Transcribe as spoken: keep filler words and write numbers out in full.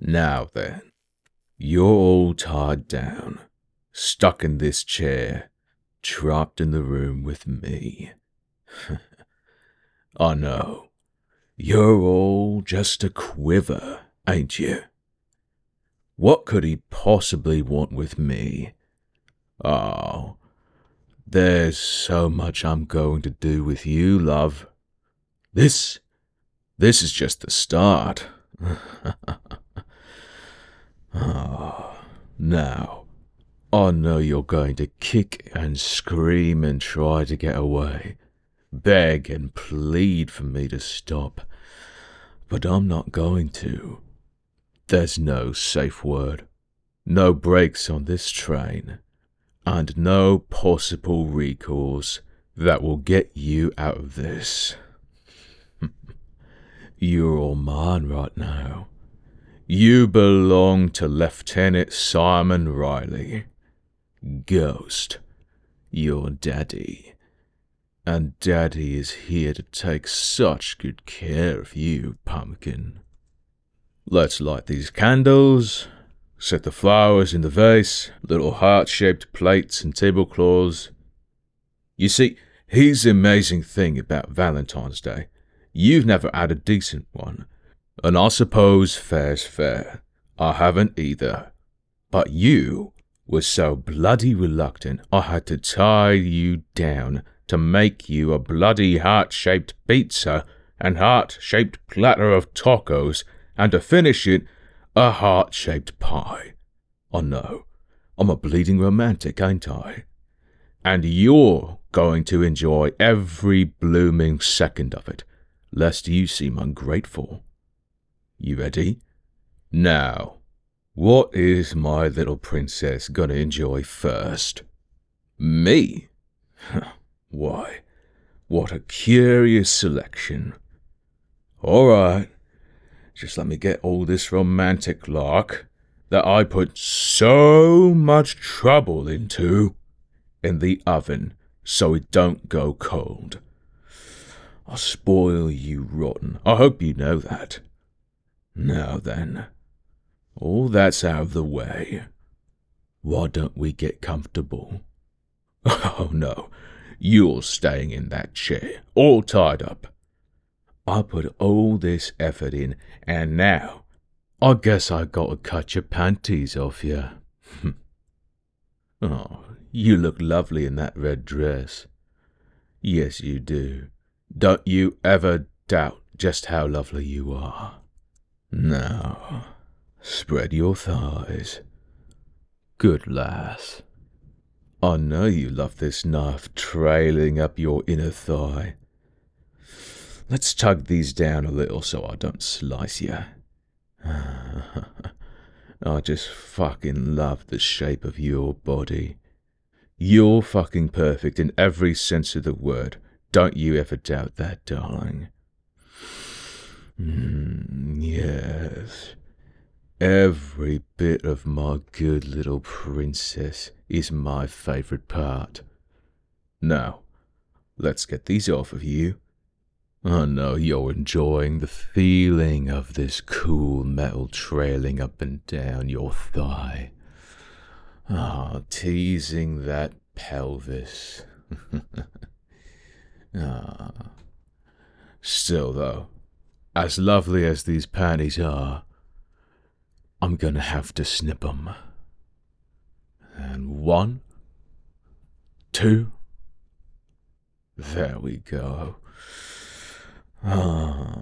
Now then, you're all tied down, stuck in this chair, trapped in the room with me. I know, you're all just a quiver, ain't you? What could he possibly want with me? Oh, there's so much I'm going to do with you, love. This, this is just the start. Oh, now, I know you're going to kick and scream and try to get away, beg and plead for me to stop, but I'm not going to. There's no safe word, no brakes on this train, and no possible recourse that will get you out of this. You're all mine right now. You belong to Lieutenant Simon Riley. Ghost, your daddy. And Daddy is here to take such good care of you, Pumpkin. Let's light these candles, set the flowers in the vase, little heart-shaped plates and tablecloths. You see, here's the amazing thing about Valentine's Day. You've never had a decent one. And I suppose fair's fair. I haven't either. But you were so bloody reluctant I had to tie you down to make you a bloody heart-shaped pizza and heart-shaped platter of tacos, and to finish it, a heart-shaped pie. I know, I'm a bleeding romantic, ain't I? And you're going to enjoy every blooming second of it, lest you seem ungrateful. You ready? Now, what is my little princess gonna enjoy first? Me? Why, what a curious selection. All right, just let me get all this romantic lark that I put so much trouble into in the oven so it don't go cold. I'll spoil you rotten. I hope you know that. Now then, all that's out of the way. Why don't we get comfortable? Oh no, you're staying in that chair, all tied up. I put all this effort in, and now I guess I gotta cut your panties off you. Oh, you look lovely in that red dress. Yes, you do. Don't you ever doubt just how lovely you are. Now, spread your thighs. Good lass. I know you love this knife trailing up your inner thigh. Let's tug these down a little so I don't slice you. I just fucking love the shape of your body. You're fucking perfect in every sense of the word. Don't you ever doubt that, darling. Mm, yes. Every bit of my good little princess is my favourite part. Now, let's get these off of you. I know you're enjoying the feeling of this cool metal trailing up and down your thigh. Ah, oh, teasing that pelvis. Ah. Still, though, as lovely as these panties are, I'm gonna have to snip 'em. And one, two, there we go. Ah.